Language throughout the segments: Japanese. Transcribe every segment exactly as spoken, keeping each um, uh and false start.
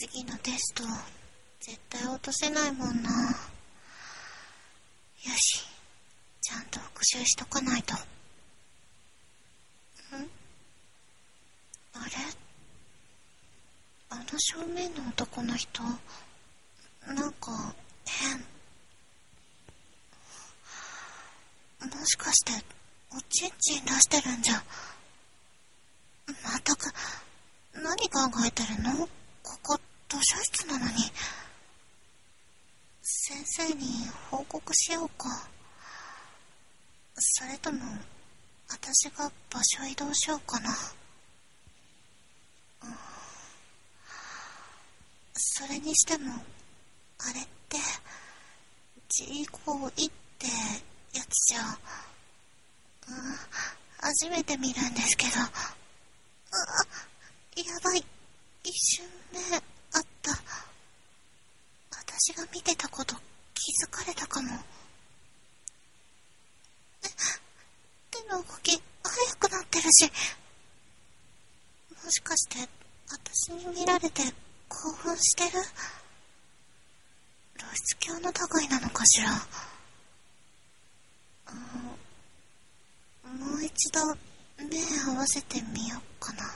次のテスト絶対落とせないもんな。よし、ちゃんと復習しとかないと。ん？あれ？あの正面の男の人、なんか変。もしかしておちんちん出してるんじゃ。まったく何考えてるの？ここ図書室なのに。先生に報告しようか。それとも私が場所移動しようかな。それにしてもあれって自行為ってやつじゃ、うん、初めて見るんですけど、あ、やばい、一瞬目あった。私が見てたこと気づかれたかも。手の動き速くなってるし、もしかして私に見られて興奮してる？露出狂の類なのかしら。うん、もう一度目合わせてみようかな。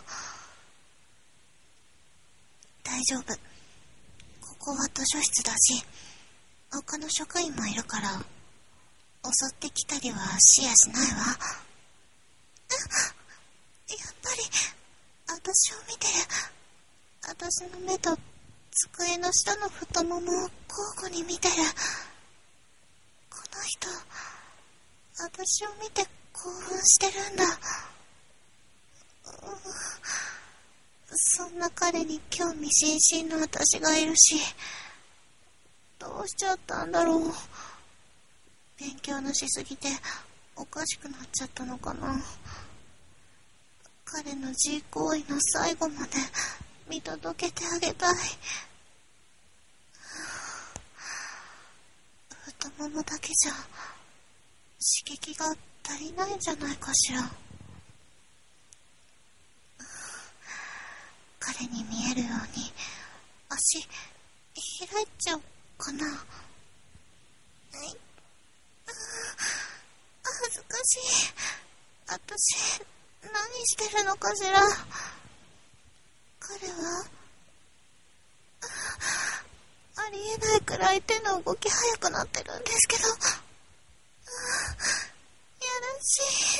大丈夫、ここは図書室だし他の職員もいるから襲ってきたりはしやしないわ。やっぱり私を見てる。私の目と机の下の太ももを交互に見てる。この人私を見て興奮してるんだ。そんな彼に興味津々の私がいるし、どうしちゃったんだろう。勉強のしすぎておかしくなっちゃったのかな。彼の自行為の最後まで見届けてあげたい。太ももだけじゃ刺激が足りないんじゃないかしら。彼に見えるように足開いちゃおうかな。はい、恥ずかしい。私何してるのかしら。彼はありえないくらい手の動き速くなってるんですけど、やらし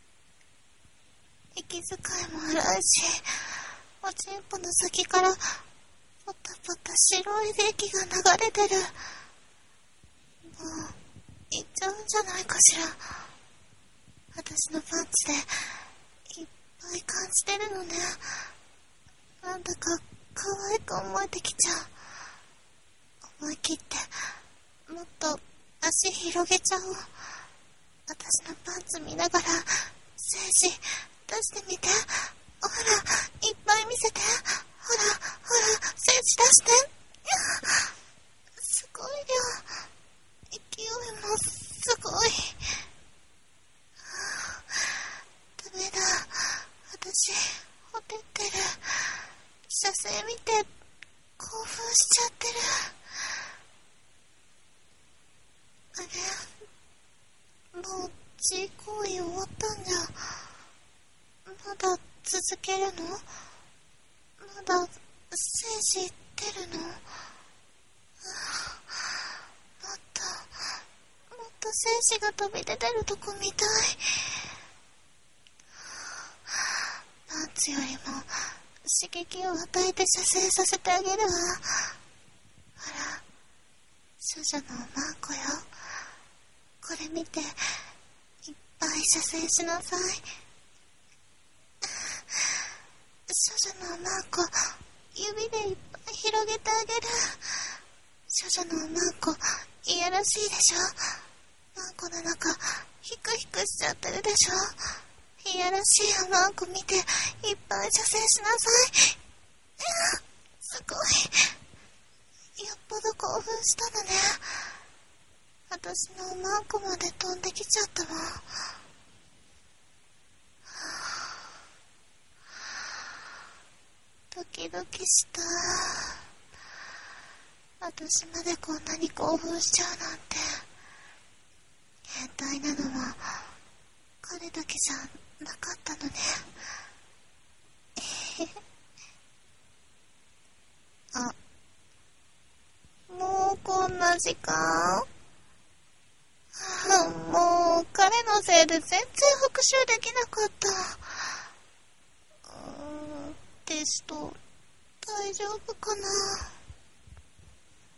い。息遣いも荒いし、おちんぽの先からポタポタ白い液が流れてる。もういっちゃうんじゃないかしら。私のパンツでいっぱい感じてるのね。なんだか可愛く思えてきちゃう。思い切ってもっと足広げちゃおう。私のパンツ見ながら精子出してみて。ほら、いっぱい見せて。ほらほら、精子出して。すごい量、勢いもすごい。ダメだ、私ほてってる。射精見て興奮しちゃってる。あれ、もう自行為終わったんじゃ。まだ続けるの？まだ精子出るの？もっともっと精子が飛び出てるとこ見たい。パンツよりも刺激を与えて射精させてあげるわ。ほら、処女のおまんこよ。これ見ていっぱい射精しなさい。処女のおまんこ、指でいっぱい広げてあげる。処女のおまんこ、いやらしいでしょ。まんこの中ヒクヒクしちゃってるでしょ。いやらしいおまんこ見ていっぱい射精しなさい。すごい、よっぽど興奮したのね。私のおまんこまで飛んできちゃったわ。ドキドキした。 私までこんなに興奮しちゃうなんて。変態なのは彼だけじゃなかったのね。あ、もうこんな時間？もう彼のせいで全然復習できなかった。うーん、テスト大丈夫かな。